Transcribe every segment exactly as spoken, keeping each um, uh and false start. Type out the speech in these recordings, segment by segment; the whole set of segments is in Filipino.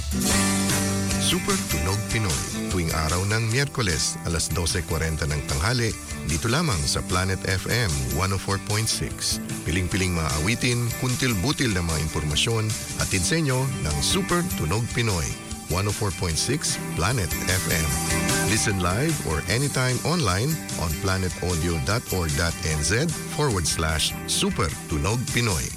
Super Tunog Pinoy, tuwing araw ng Miyerkules, alas dose forty ng tanghali, dito lamang sa Planet F M one oh four point six. Piling-piling mga awitin, kuntil-butil na mga impormasyon, atid sa inyo ng Super Tunog Pinoy, one oh four point six Planet F M. Listen live or anytime online on planetaudio.org.nz forward slash Super Tunog Pinoy.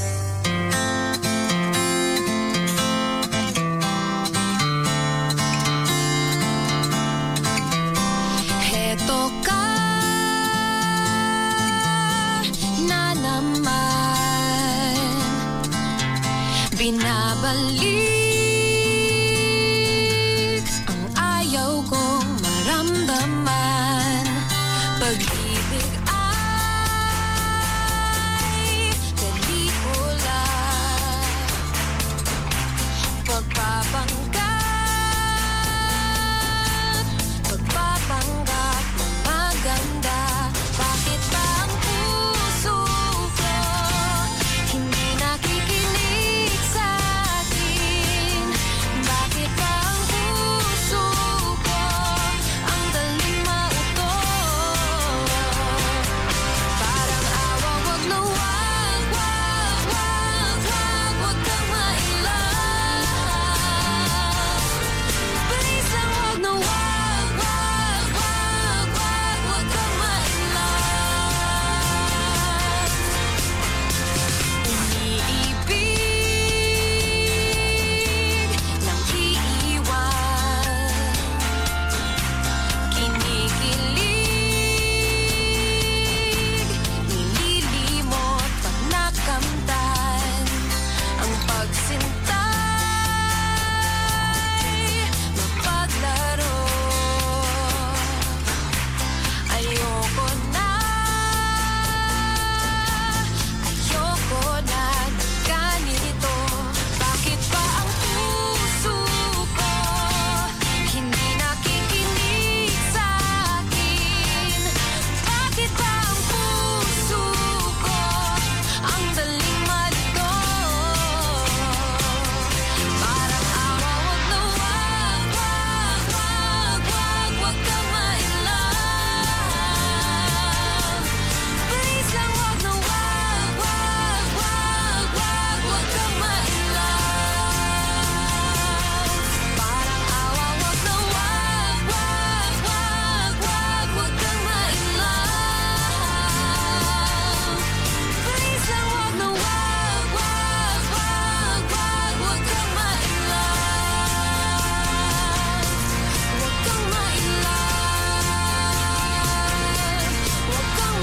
Binabalik ang ayaw kong maramdaman. Pag-ibig ay pelikula, pagpapanggap, pagpapanggap na maganda. Bakit ba ang puso ko hindi nakikinig sa akin? Bakit ba ang puso ko ang daling mautot? Parang awa, wag na wag, wag, wag, wag, wag kang mailang. Please lang wag na wag, wag, wag, wag, wag kang mailang. Umiibig nang iiwan, kinikilig, nililimot pag nakamtan. Ang pagsintay, mapaglaro. Ayoko na, ayoko na ng ganito. Bakit ba ang puso ko hindi nakikinig sa akin? Bakit ba ang puso ko ang daling malito? Parang awa, wag na wag, wag, wag, wag, wag kang mailang. Please lang wag na wag, wag, wag, wag, wag kang mailang. Parang awa, wag na wag, wag, wag, wag, wag kang mailang. Please lang wag na wag, wag, wag, wag, wag kang mailang. Wag kang mailang. Wag kang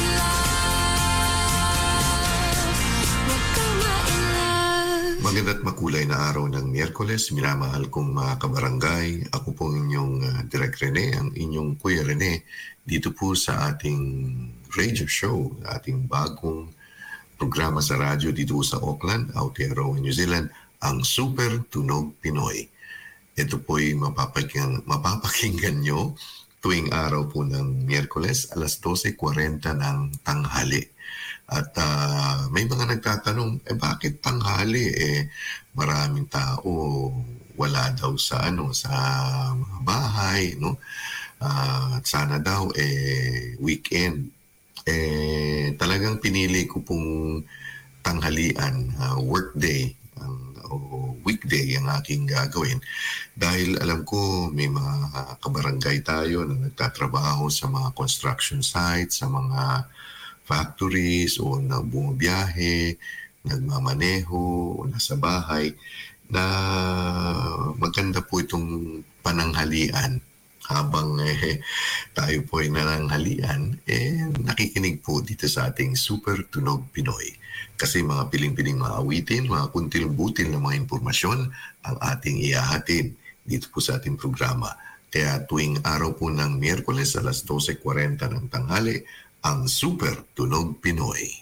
mailang. Wag kang mailang. Maganda't makulay na araw ng Miyerkules, minamahal kong mga kabarangay. Ako po ang inyong uh, Direk Rene, ang inyong Kuya Rene, dito po sa ating radio show, ating bagong programa sa radyo dito sa Auckland, Aotearoa, New Zealand, ang Super Tunog Pinoy. Ito po'y mapapakinggan, mapapakinggan nyo tuwing araw po ng Miyerkules, alas dose forty ng tanghali. At ah, may mga nagtatanong, eh bakit tanghali? Eh maraming tao wala daw sa ano sa mga bahay, no? Ah, at sana daw eh weekend. Eh talagang pinili ko pong tanghalian, ah, workday, ang o weekday ang aking gagawin dahil alam ko may mga kabarangay tayo na nagtatrabaho sa mga construction sites, sa mga factories o na bumabiyahe, nagmamaneho o nasa bahay, na maganda po itong pananghalian habang eh, tayo po ay nananghalian, eh, nakikinig po dito sa ating Super Tunog Pinoy. Kasi mga piling-piling mga awitin, mga kuntil-butil na mga impormasyon ang ating ihahatid dito po sa ating programa. Kaya tuwing araw po ng Miyerkules, alas dose forty ng tanghali, ang Super Tunog Pinoy.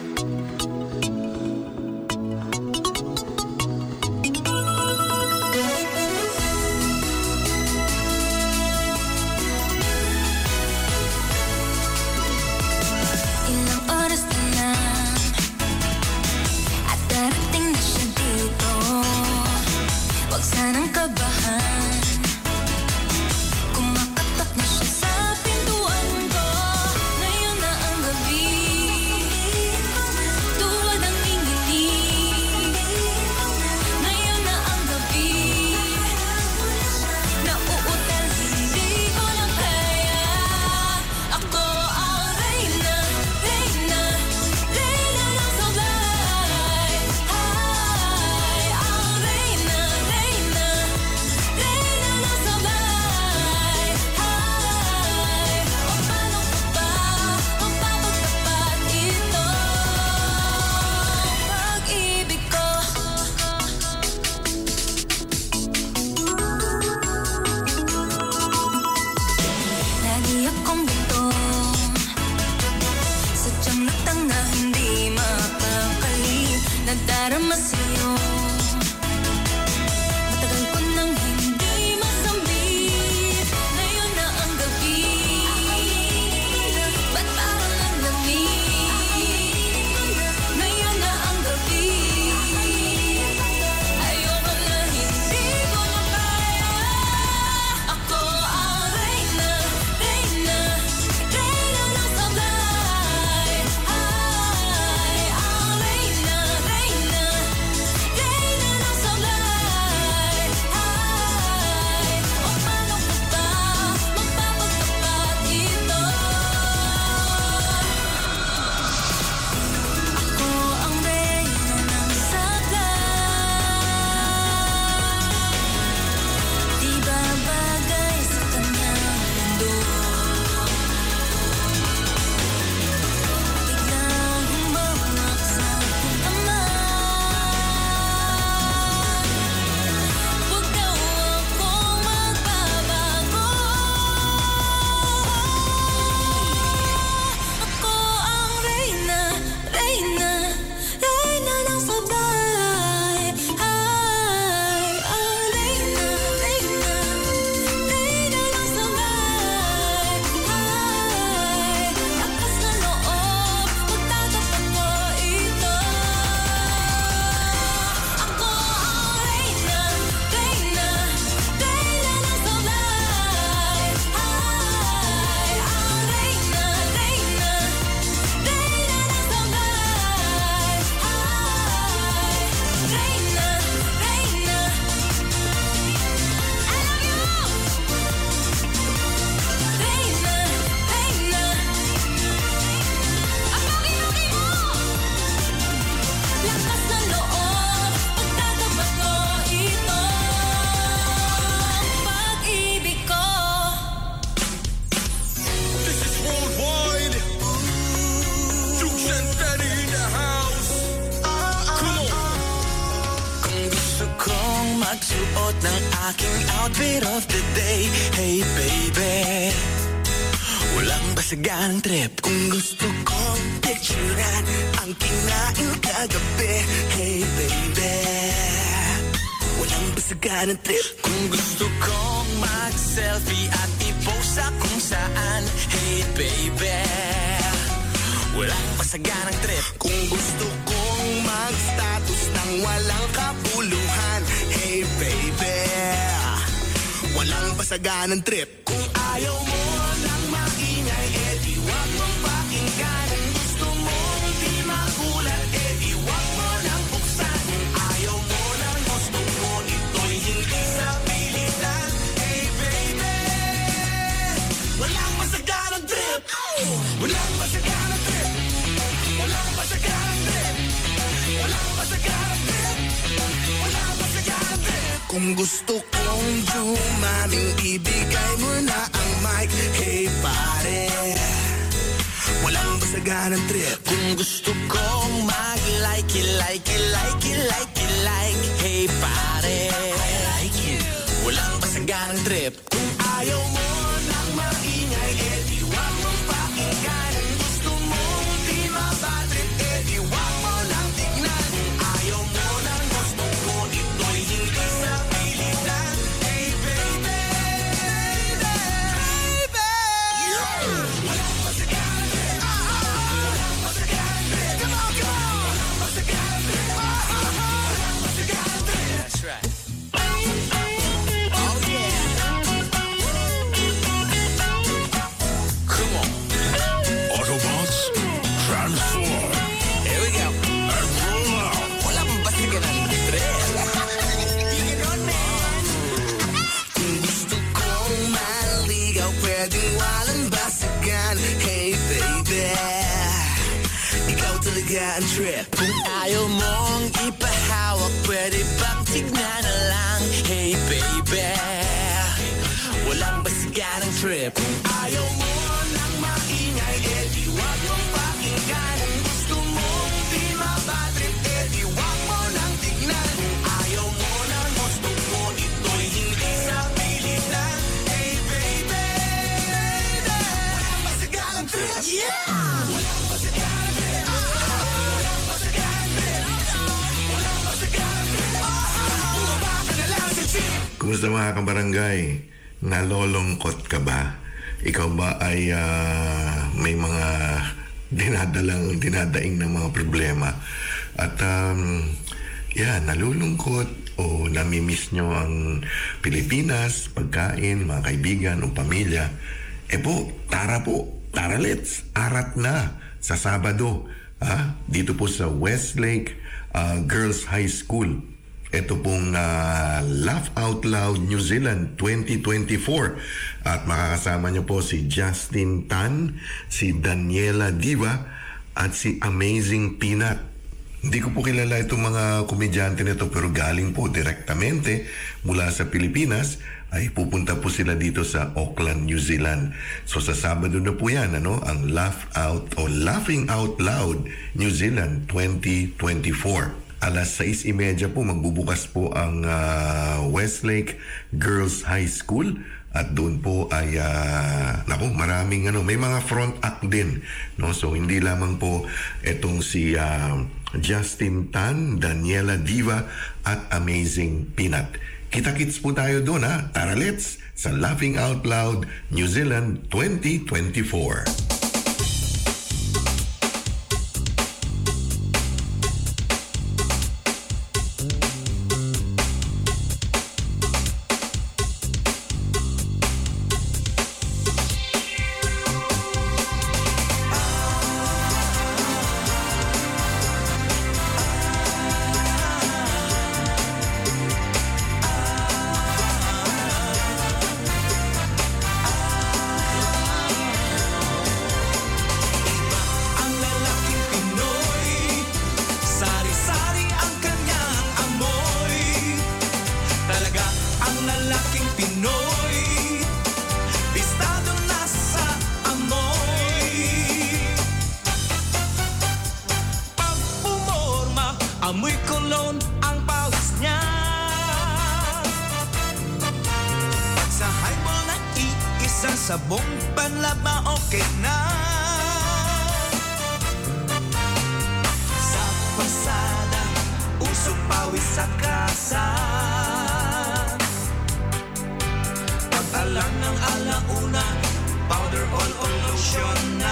Ilang oras na lang at darating na siya dito. Huwag sana magsuot ng aking outfit of the day. Hey baby, walang basagang trip. Kung gusto kong picturean ang kinain kagabi. Hey baby, walang basagang trip. Kung gusto kong mag-selfie at i-post sa kung saan. Hey baby, walang basagang trip. Kung gusto kong mag-status nang walang kapuluhan. Hey baby, walang basagang trip. Kung ayaw mo ng maingay, eh di wag mong pakinggan. Kung gusto mong di magulat, eh di wag mo nang buksan. Kung ayaw mo ng gusto mo, ito'y hindi sa pilitan. Hey baby, walang basagang trip. Walang basagang trip. Walang basagang trip. Walang basagang trip. Walang basagang trip. Kung gusto kong dumaming, ibigay mo na ang mic. Hey pare, walang basagang trip. Kung gusto kong mag-like, like, like, like, like. Hey pare, I like you. Walang basagang trip. Kung ayaw mo nang maingay, eh di wag mong pakinggan. Kung gusto mong di mabatrip, eh di wag mo lang tignan. Kung ayaw mo nang gusto mo, ito'y hindi sa pilitan. Hey baby, baby, walang basagang trip. Walang basagang trip. Come on, come on. Walang basagang trip. Walang basagang trip. That's right. Oh yeah. Come on. Autobots, transform Here we go. and roll out. Walang basagang trip. Bring it on, man. Kung gusto kong maligaw, pwedeng walang basagan. Hey baby, ikaw talaga ang trip. Kung ayaw mong ipahawak, pwede bang tignan na lang. Hey baby, walang basagan ang trip. Kung ayaw mo nang maingay, eh di wag mong pakinggan. Kung gusto mong di mabatrip, eh di wag mo nang tignan. Kung ayaw mo nang gusto mo, ito'y hindi sa pilitan. Hey baby, walang basagang trip. Yeah! Walang basagang trip. Walang basagang trip. Walang basagang trip. Bumaba ka na lang sa jeep. Kumusta mga kabarangay? Nalolongkot ka ba? Ikaw ba ay ah, may mga dinadalang, dinadaing ng mga problema? At um, yeah, nalulungkot o namimiss nyo ang Pilipinas, pagkain, mga kaibigan o pamilya? Eh po, tara po, tara let's, arat na sa Sabado. Ha? Dito po sa Westlake ah, Girls High School. Ito pong uh, Laugh Out Loud New Zealand twenty twenty-four. At makakasama niyo po si Justin Tan, si Daniela Diva, at si Amazing Peanut. Hindi ko po kilala itong mga komedyante nito, pero galing po direktamente mula sa Pilipinas. Ay pupunta po sila dito sa Auckland, New Zealand. So sa Sabado na po yan, ano, ang Laugh Out o Laughing Out Loud New Zealand twenty twenty-four. Alas sais trenta po magbubukas po ang uh, Westlake Girls High School at doon po ay uh, naku, maraming ano, may mga front act din, no? So hindi lamang po etong si uh, Justin Tan, Daniela Diva at Amazing Peanut. Kita-kits po tayo doon, ha. Tara let's sa Laughing Out Loud New Zealand twenty twenty-four. Amoy kolon ang pawis niya. sabong panlaba okay na. Sa pasada, usok pawis sa kasa. Pag-alam ng alauna, powder all o lotion na.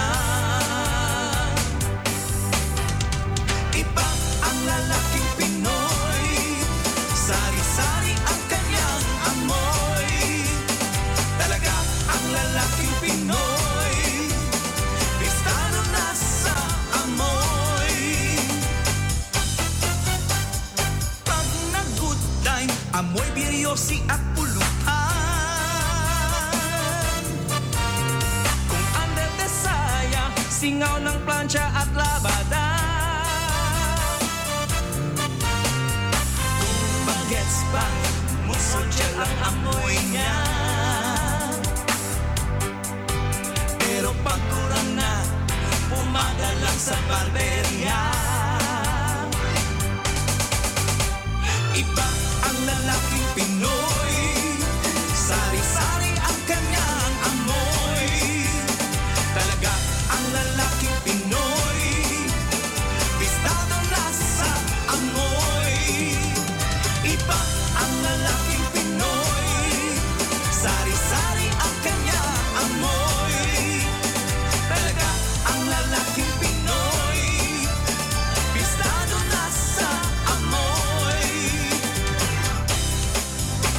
Iba ang lalaking Pinoy, sari-sari ang kanyang amoy. Talaga ang lalaking Pinoy, pistado na sa amoy. Pag nag-good time, amoy biryosi at pulutan. Kung under the saya, singaw ng plancha at labada. Gets pa, musod siya lang amoy niya. Pero pag kurang na, pumaga lang sa barberya. Iba ang lalaking Pinoy, sari-sari ang kanyang amoy. Talaga ang lalaking Pinoy, pistado na sa amoy. Iba ang lalaking Pinoy, sari-sari ang kanyang amoy. Talaga ang lalaking Pinoy, pistado na sa amoy.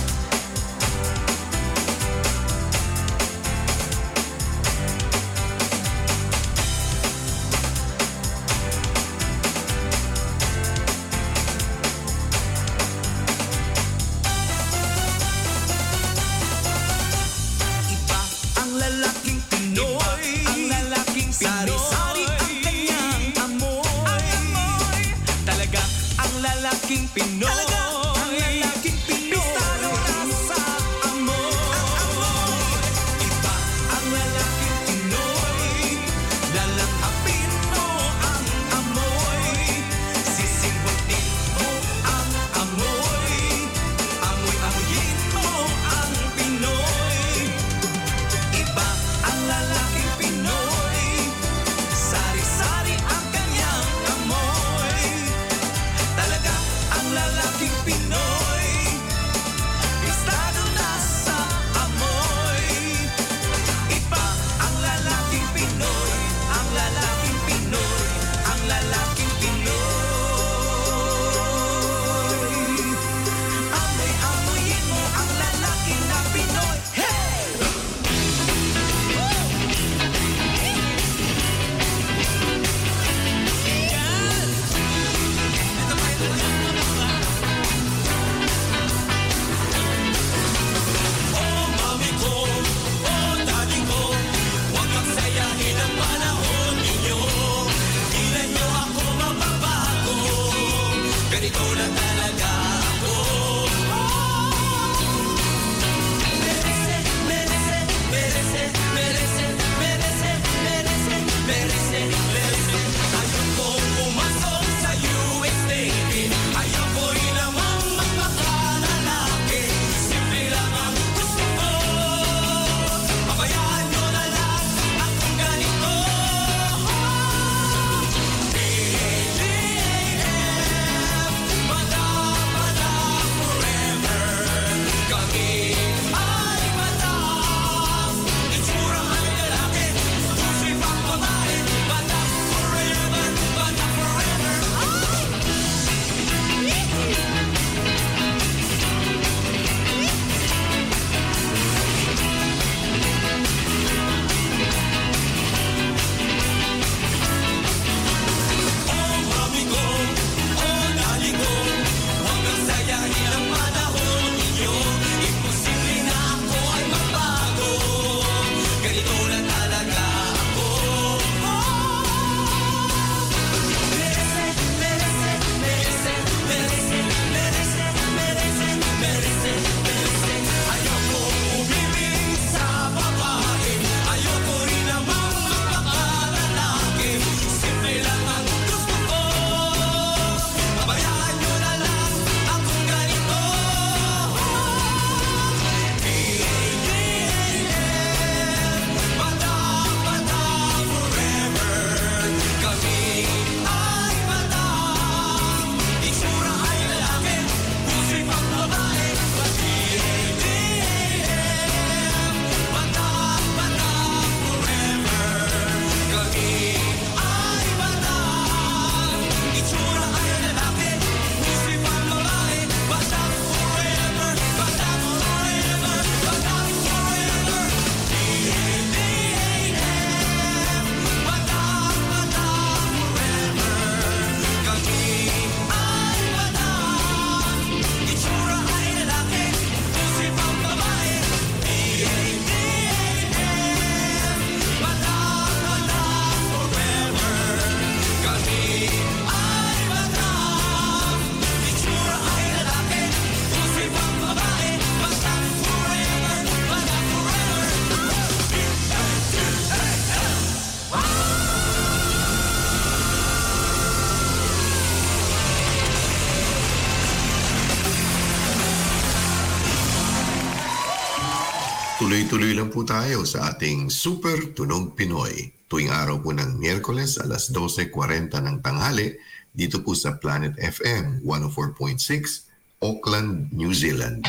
Tuloy-tuloy lang po tayo sa ating Super Tunog Pinoy. Tuwing araw po ng Miyerkules, alas dose forty ng tanghali, dito po sa Planet F M one oh four point six, Auckland, New Zealand.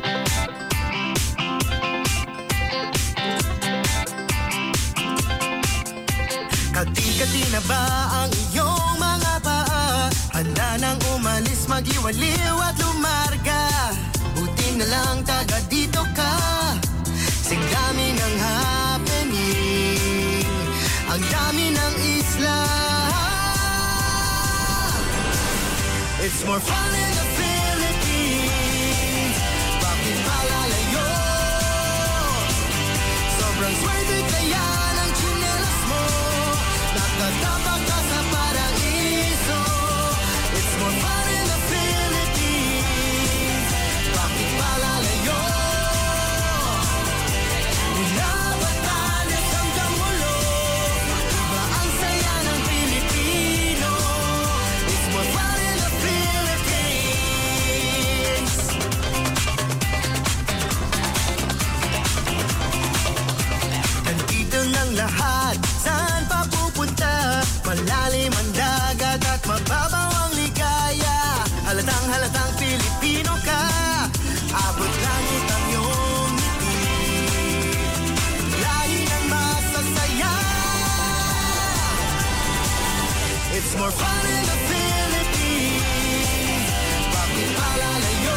Kati-kati na ba ang iyong mga paa? Handa nang umalis, mag-iwaliw at lumarga. Buti na lang taga dito ka. Sing dami ng happening, ang dami ng isla. It's more fun in the Philippines. Bakit malalayo? Sobrang swerte kaya ng tsinelas mo. Nakatapag ka sa paraiso. It's more fun in the Philippines. Bakit malalayo? Mula Batanes hanggang Mulo, iba ang saya ng Pilipino. It's more fun in the Philippines. Nandito ng lahat, saan pa pupunta? Malalim ang dagat at mababaw ang ligaya. Halatang halatang Pilipino ka. Abot langit ang iyong ngiti. Lahi ng masasaya. It's more fun in the Philippines. Bakit malalayo?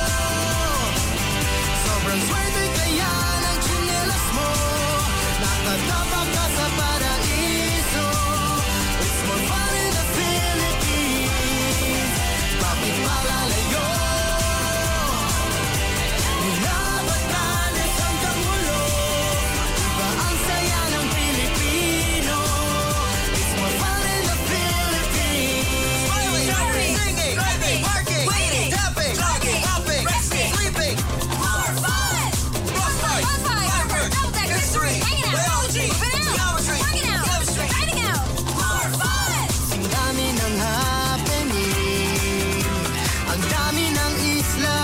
Sobrang swerte kaya ng tsinelas mo. Nakatapag ka sa paraiso. It's more fun in the Philippines. Bakit malalayo? Mula Batanes hanggang Mulo, iba ang saya ng Pilipino. It's more fun in the Philippines. Smiling, singing, driving, working, waiting, tapping, jogging, hopping, resting, sleeping. More fun! Frostbite, Bonfire! fireworks, Double-decker! history, Hanging out! biology, Moving out! geometry, Working out! chemistry. Riding out! More fun! Ang dami ng happening, ang dami ng isla.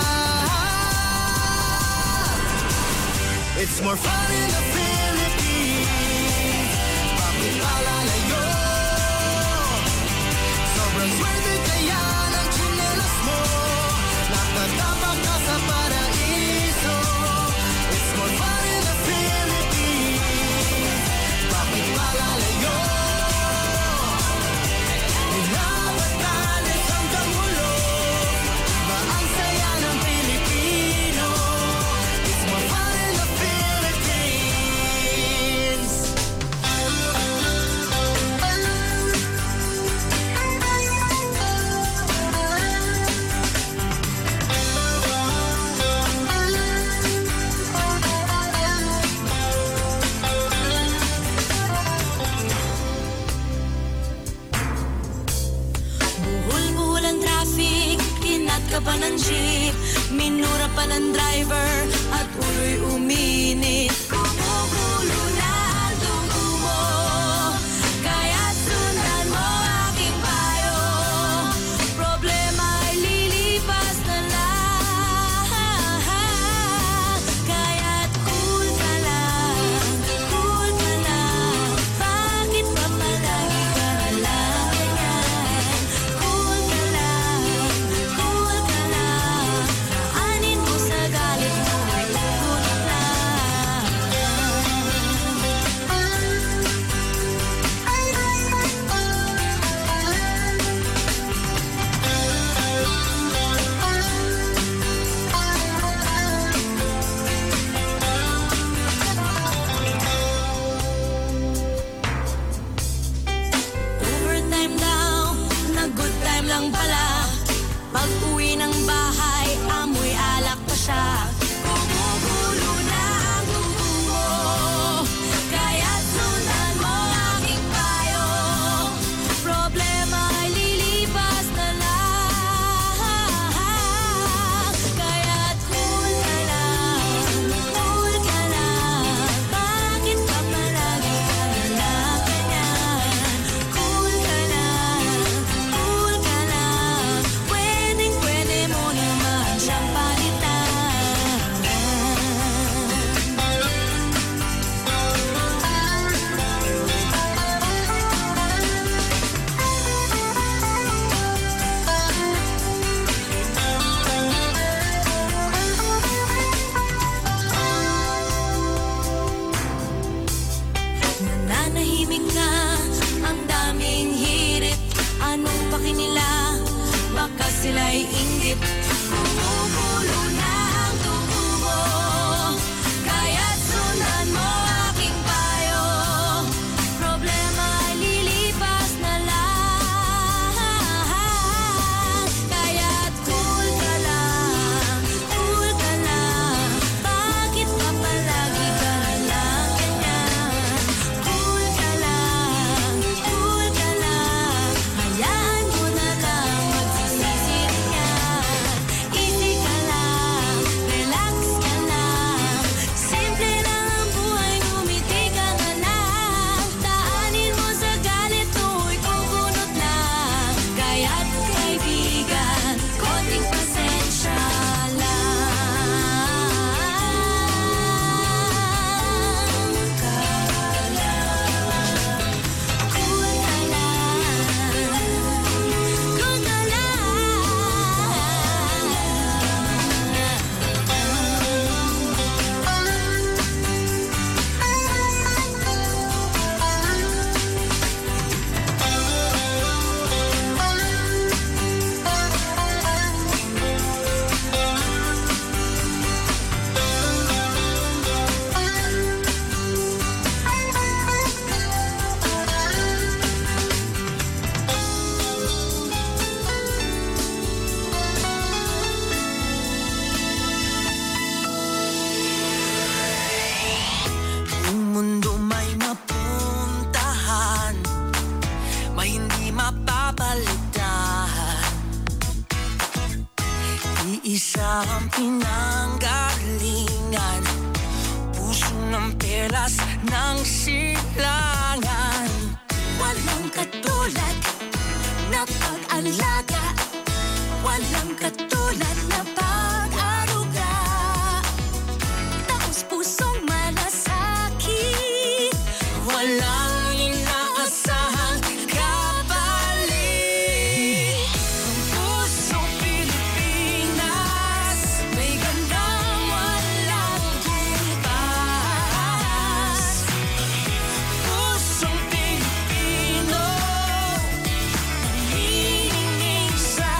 It's more fun in the Philippines. Bakit malalayo? Sobrang swerte kaya ng tsinelas mo. Nakatapag ka sa paraiso. It's more fun in the Philippines. Bakit malalayo? Mula Batanes hanggang Mulo, iba ang saya ng Pilipino. It's more fun in the Philippines. Buhol-buhol ang traffic, kinat ka pa ng jeep, minura pa ng driver, at ulo'y uminit. Kumukulo na ang dugo mo, kaya't sundan mo aking payo. Problema ay lilipas na lang, kaya't cool ka lang, cool ka lang. Bakit ba palagi ka na lang ganyan? Cool ka lang, cool ka lang. Anin mo sa galit lakas ng silangan. Walang katulad na pag-alaga, walang katulad na pag-aruga. Taos pusong malasakit, Walang inaasahang kapalit. Ang pusong Pilipinas, may gandang walang kumpas. pusong Pilipino, Nanginginig sa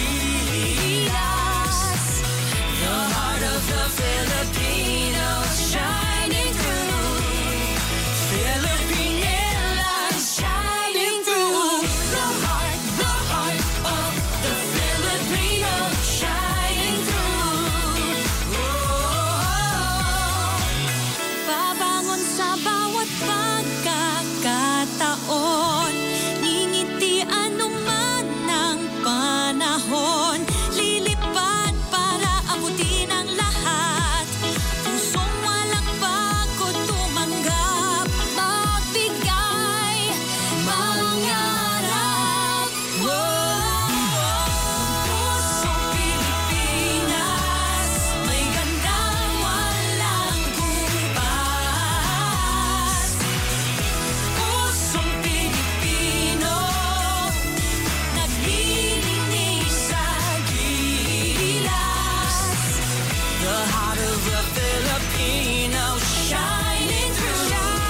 gilas. the heart of the Filipinos shining through. Filipinella shining through. The heart, The heart of the Filipino shining through. Oh, babangon sa bawat pagkakataon, ngingiti anuman ng panahon, lilipad para abutin ang lahat. Pusong walang bago tumanggap, magbigay, mangarap. pusong Pilipinas, May gandang walang kumpas. pusong Pilipino, Naglilinis sa gilas. the heart of the Filipino shining through.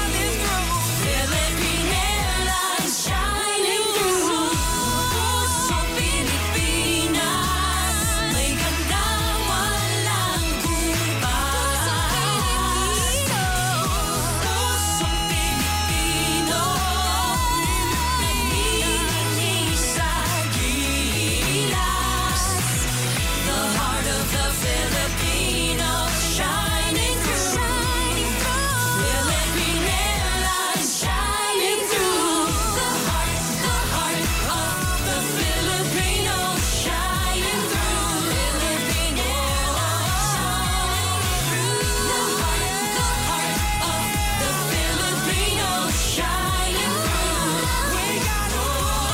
Filipinella shining through. Pusong Pilipinas, May gandang walang kumpas. pusong Pilipino, Naglilinis sa gilas. the heart of the Filipino shining through. Filipinella shining through. The heart, the heart of the Filipino shining through. Filipinella shining through. The heart, the heart of the Filipino shining through. We got The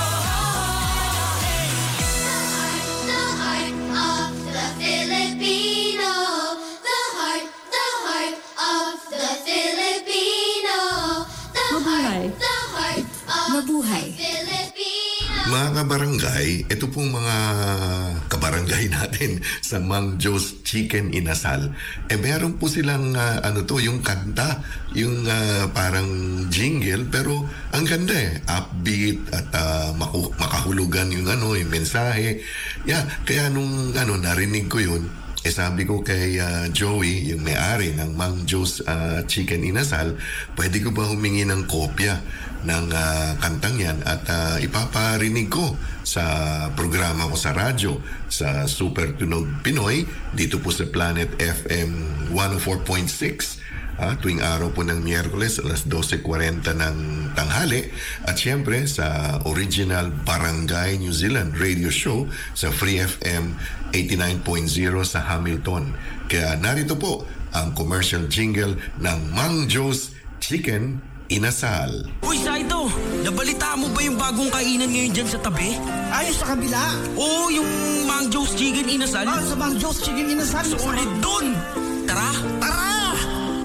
heart of the Filipino. The heart, the heart of the Filipino. The heart, the heart of Mabuhay. Filipino. Mga kabarangay, ito pong mga kabarangay natin sa Mang Joe's Chicken Inasal. Eh meron po silang ah, ano to, yung kanta, yung ah, parang jingle, pero ang ganda eh, upbeat at ah, maku- makahulugan yung ano, yung mensahe. Yeah, kaya nung ano narinig ko yun, eh sabi ko kay ah, Joey, yung may-ari ng Mang Joe's ah, Chicken Inasal, pwede ko ba humingi ng kopya ng ah, kantang yan at ah, ipaparinig ko sa programa ko sa radyo sa Super Tunog Pinoy dito po sa Planet F M one oh four point six ah, tuwing araw po ng Miyerkules alas twelve forty ng tanghali at syempre sa original Barangay New Zealand radio show sa Free F M eighty-nine point zero sa Hamilton. Kaya narito po ang commercial jingle ng Mang Joe's Chicken Inasal. Uy, Saito! Nabalita mo ba yung bagong kainan ngayon dyan sa tabi? Ayos sa kabila. Oo, yung Mang Joe's Chicken Inasal. Ah, sa Mang Joe's Chicken Inasal. Solid dun! Tara! Tara!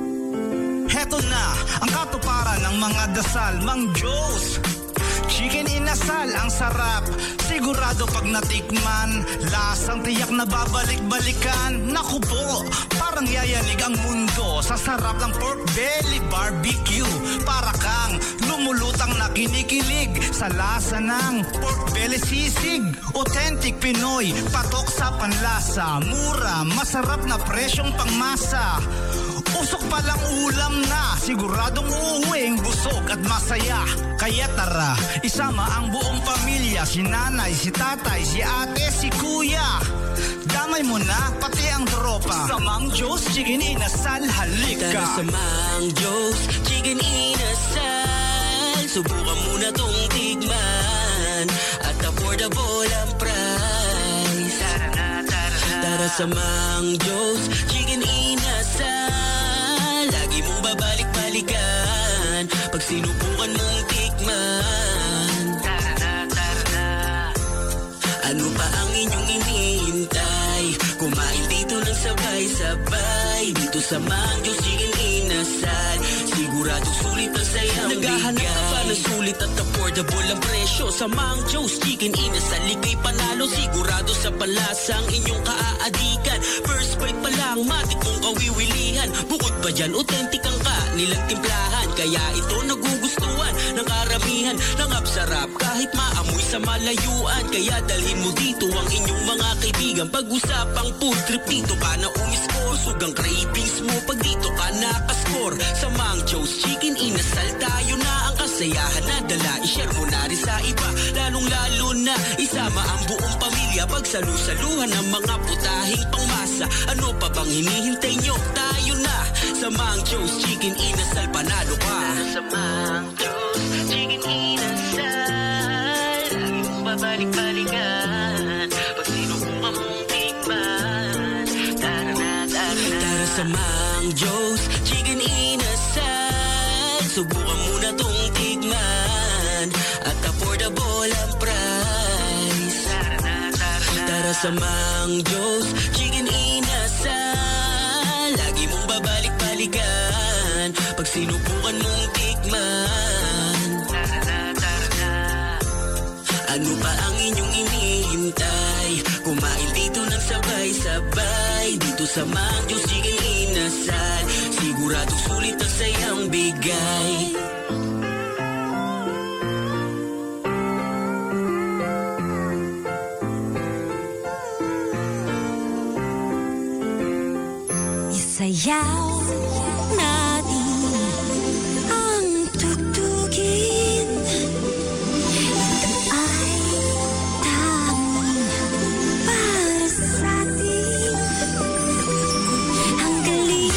Heto na ang katuparan ng mga dasal. Mang Joe's Chicken Inasal, ang sarap. Sigurado pag natikman, lasang tiyak na babalik-balikan. Naku po, parang yayanig ang mundo sa sarap ng pork belly barbecue. Para kang lumulutang na kinikilig sa lasa ng pork belly sisig. Authentic Pinoy, patok sa panlasa. Mura, masarap na presyong pangmasa. Usok palang ulam na, siguradong uuwing busog at masaya. Kaya tara, isama ang buong pamilya. Si nanay, si tatay, si ate, si kuya. Damay mo na, pati ang tropa. Sa Mang Joe's Chicken Inasal, halika. Tara sa Mang Joe's Chicken Inasal. Subukan mo na tong tikman at affordable ang price. Tara na, tara na. Tara sa Mang Joe's Chicken Inasal. Lagi mong babalik-balik bigay dito sa Mang Diyos Chicken Inasal. Siguradong sulit ang sayang bigay. Naghahanap ka ba ng sulit at affordable ang presyo sa Mang Diyos Chicken Inasal? Ligay panalo, sigurado sa palasang inyong kaaadikan. First bite pa lang, matik mong kawiwilihan. Bukod pa dyan, authentic ang kanilang timplahan. Kaya ito nagugustuhan ng karamihan. Nangapsarap kahit maamoy sa malayuan. Kaya dalhin mo dito ang inyong mga kaibigan. Pag-usapang food trip, dito ka na umiscore. Sugang cravings mo pag dito ka nakascore. Sa Mang Joe's Chicken Inasal, tayo na ang kasayahan na dala. I-share mo na rin sa iba, lalong lalo na isama ang buong pamilya. Pagsalu-saluhan ng mga putahing pangmasa. Ano pa bang hinihintay nyo? Tayo na sa Mang Joe's Chicken Inasal, panalo ka. Sa Mang Joe's Chicken Inasal, lagi mong babalik-balikan. Pag sinubukan mong tikman, tara na, tara na. Tara sa Mang Joe's Chicken Inasal, subukan mo na tong tikman. At affordable ang price. Tara na, tara na. Tara sa Mang Joe's Chicken Inasal, lagi mong babalik-balikan. Pag sinubukan mong tikman, tara na, tara na. Ano pa ang inyong inihintay? Kumain dito ng sabay-sabay. Dito sa Mang Diyos Chicken Inasal, sigurado sulit ang sayang bigay. Isayaw natin ang tugtugin. Ito ay tanging para sa atin. Ang galing.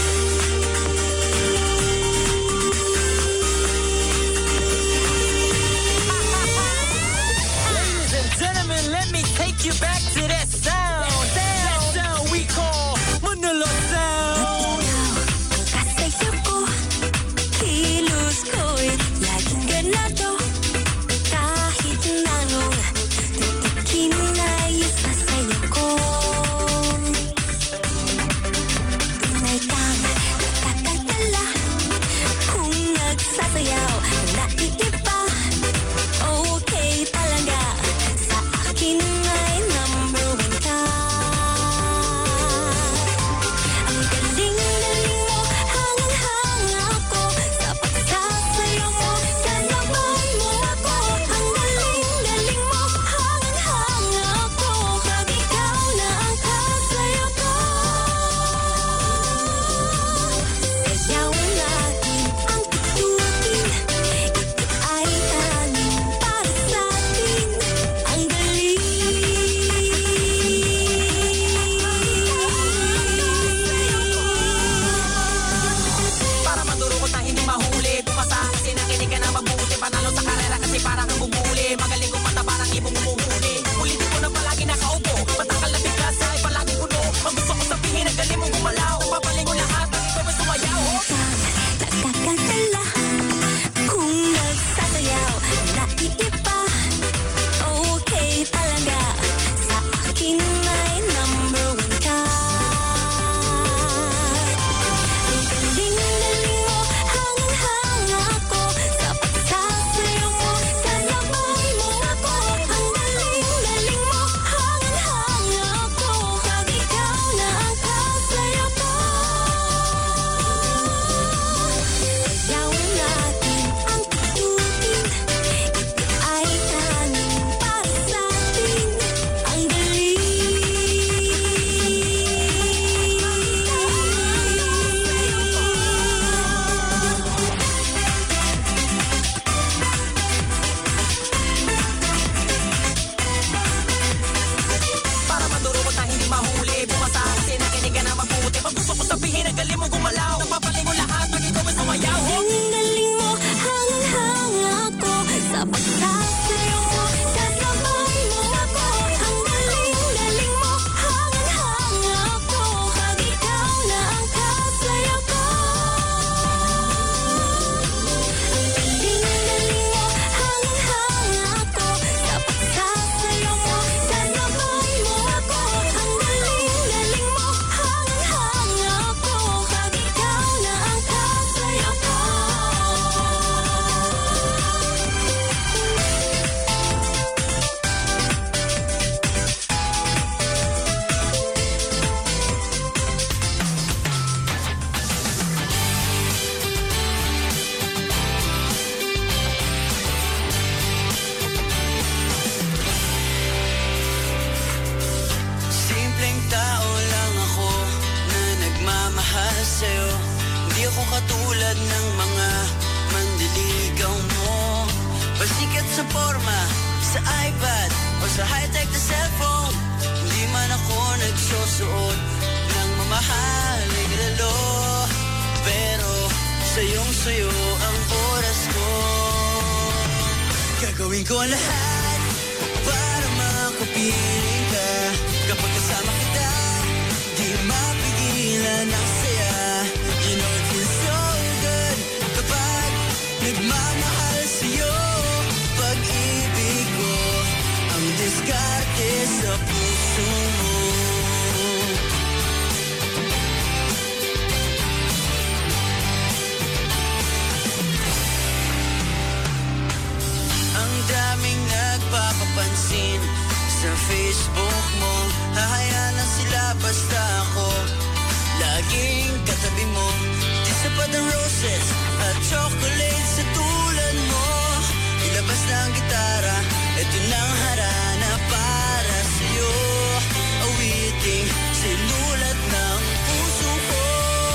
Ladies and gentlemen, let me take you back to that sound. That sound we call Manila sound. Tulad ng mga mandiligaw mo, pasikat sa forma, sa iPad o sa high-tech na cellphone. Hindi man ako nagsusuot ng mamahaling relo, pero sayong-sayo ang oras ko. Gagawin ko ang lahat para makapiling ka. Kapag kasama kita, di mapigilan ang saya. You know it feels so good kapag nagmamahal sa'yo. Pag-ibig ko ang diskarte sa puso mo. Ang daming nagpapapansin sa Facebook mo. Hahayaan lang sila basta ako laging katabi mo. Di sapat ang roses at chocolate sa tulad mo. Ilabas na ang gitara, ito nang harana para sa'yo. Awiting sinulat ng puso ko.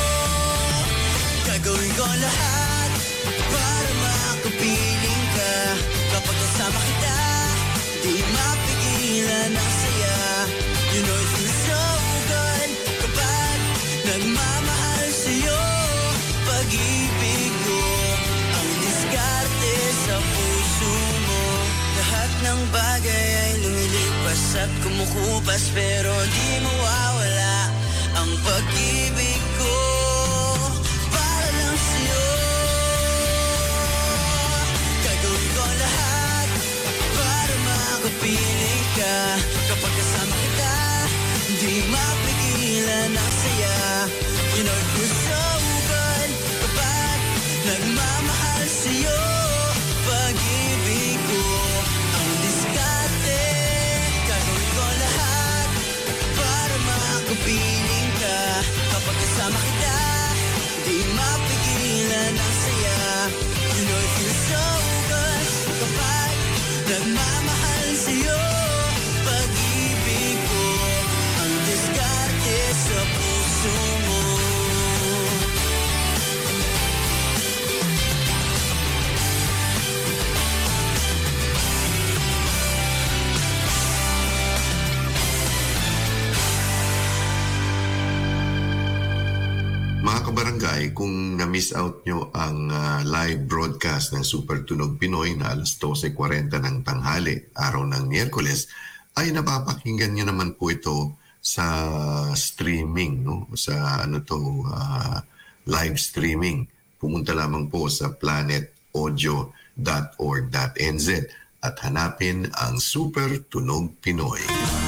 Gagawin ko ang lahat para makapiling ka. Kapag kasama kita, di mapigilan ang saya. You know it feels so good kapag nagmamahal sa'yo. Pag-ibig ko ang diskarte sa puso mo. Lahat ng bagay ay lumilipas at kumukupas, pero di mawawala ang pag-ibig ko para lang sa'yo. Gagawin ko ang lahat para makapiling ka. Kapag kasama kita, di mapigilan ang saya. You know it feels so good kapag nagmamahal sa'yo. Pag-ibig ko ang diskarte. Gagawin ko lahat para makapiling ka. Kapag kasama kita, di mapigilan ang saya. You know it feels so good kapag nagmamahal sa'yo. Pag-ibig ko ang diskarte sa puso mo. Mga kabarangay, kung na-miss out nyo ang uh, live broadcast ng Super Tunog Pinoy na alas twelve forty ng tanghali, araw ng Miyerkules, ay napapakinggan nyo naman po ito sa streaming, no? Sa ano to, uh, live streaming. Pumunta lamang po sa planet audio dot org dot n z at hanapin ang Super Tunog Pinoy.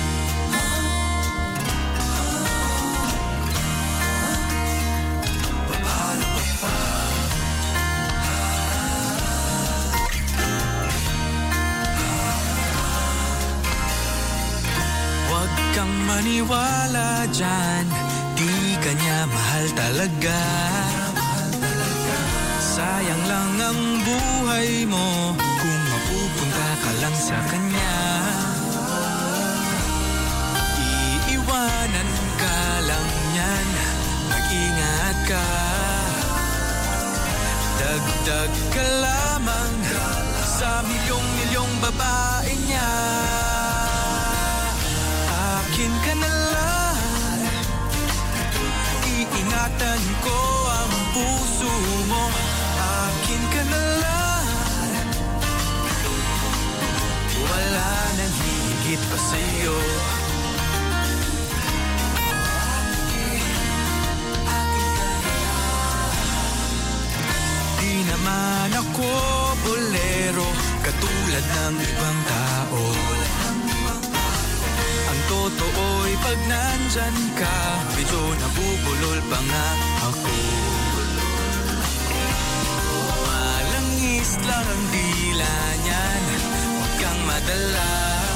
Maniwala dyan, di ka niya mahal talaga. Sayang lang ang buhay mo kung mapupunta ka lang sa kanya. Iiwanan ka lang niyan, mag-ingat ka. Dagdag ka lamang sa milyong-milyong babae niya. Akin ka na lang, iingatan ko ang puso mo. Akin ka na lang, wala nang higit pa sa'yo. Di naman ako bolero katulad ng ibang tao. Ang totoo'y pag nandyan ka, medyo nabubulol pa nga ako. Malangis lang ang dila niyan, huwag kang madala.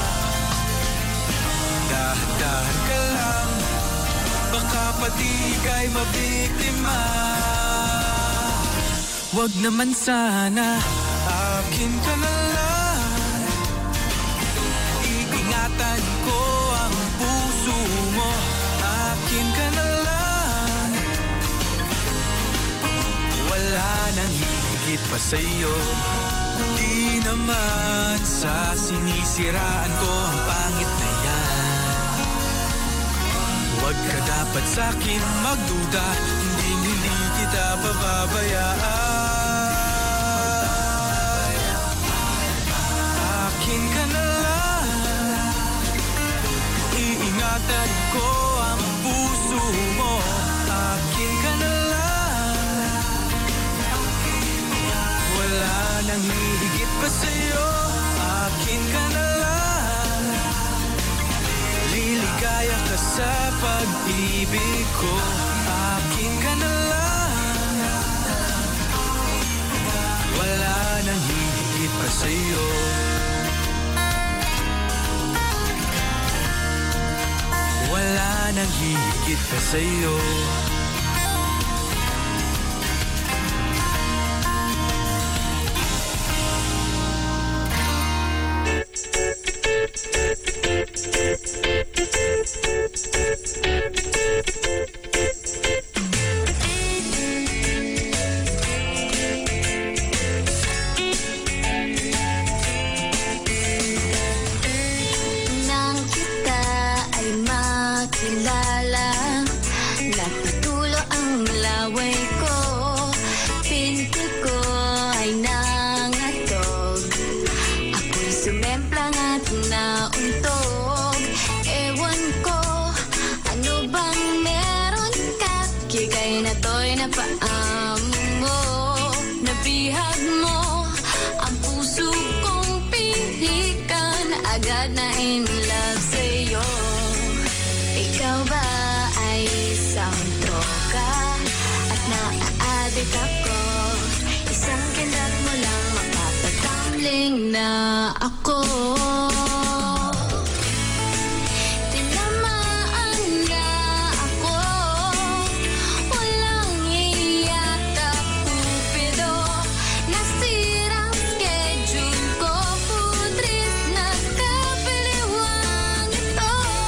Dahan-dahan ka lang, baka pati ika'y mabiktima. Huwag naman sana, akin ka na lang. Iingatan ko ang puso mo, akin ka na lang. Wala nang higit pa sa'yo. Di naman sa sinisiraan ko ang pangit na yan. Huwag ka dapat sa'kin magduda, hindi hindi kita pababayaan. Akin ka na lang, iingatan ko ang puso mo. Akin ka na lang, wala nang hihigit pa sa'yo. Akin ka na lang, liligaya ka sa pag-ibig ko. Akin ka na lang, wala nang hihigit pa sa'yo. Wala nang hihigit pa sa'yo. Nang kita ay makilala, natutulo ang laway ko, pinto ko ay nangatog, ako'y sumemplang at nauntog. Ewan ko, ano bang meron ka, kikay na to'y napaamo mo, nabihag mo ang puso kong pihikan, agad na in love sa'yo. Ikaw ba ay isang troka at naa-addict ako? Isang kindat mo lang mapapatambling na ako. Tinamaan nga ako, walang iyakap kupido, nasirang schedule ko, putris na kapiliwang ito.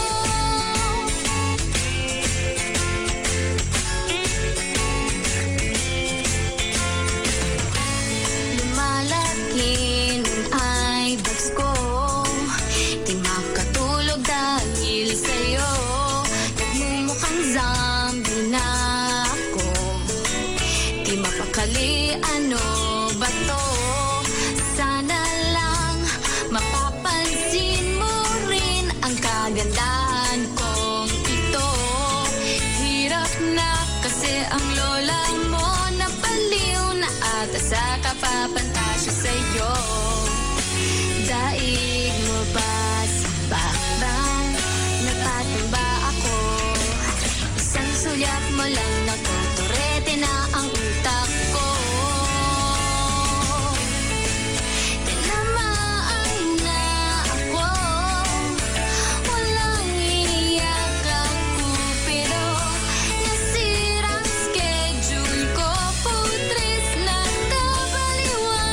Lumalaki ng eyebags ko, di makatulog dahil sa'yo, nagmumukhang zombie na ako, di mapakali ano ba to. Sana lang mapapansin mo rin ang kagandahan kong ito. Hirap na kasi ang lola mo, napaliw na ata sa kapapantasya sa'yo. Daig mo ba sa bakbang, napatumba ako, isang sulyap mo lang natuturete na ang utak ko. Tinamaan na ako, walang iyak ang kupido, nasirang schedule ko, putris na kabaliwan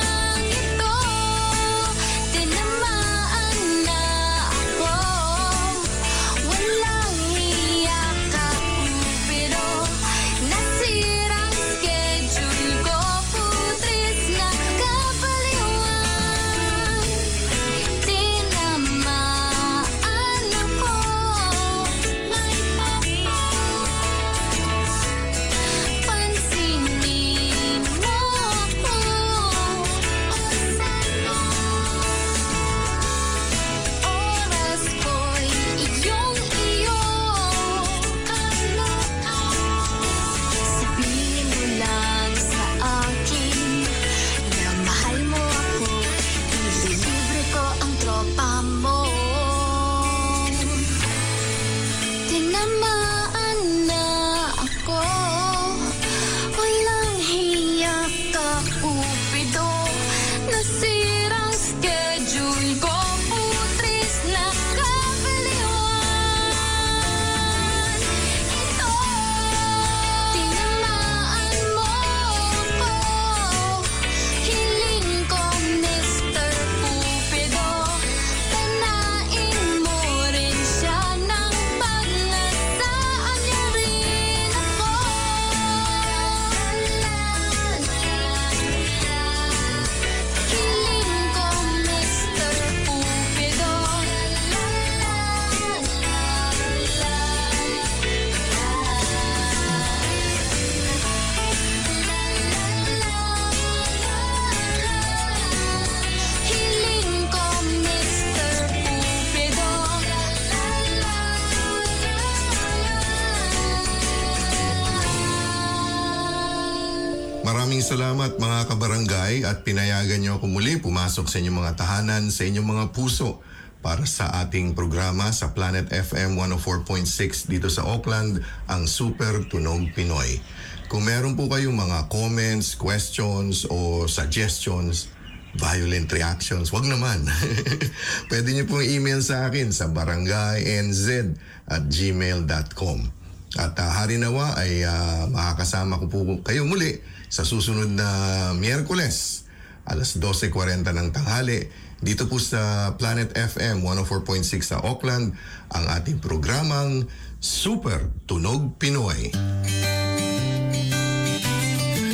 Maraming salamat mga kabarangay at pinayagan niyo ako muli pumasok sa inyong mga tahanan, sa inyong mga puso para sa ating programa sa Planet F M one oh four point six dito sa Auckland, ang Super Tunog Pinoy. Kung meron po kayong mga comments, questions o suggestions, violent reactions, wag naman. Pwede niyo pong email sa akin sa barangaynz at gmail dot com. At uh, hari nawa ay uh, makakasama ko po kayo muli sa susunod na Miyerkules, alas twelve forty ng tanghali, dito po sa Planet F M one oh four point six sa Auckland, ang ating programang Super Tunog Pinoy.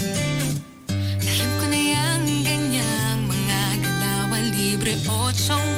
Alam ko na yan, ganyang mga galawan libre o tsong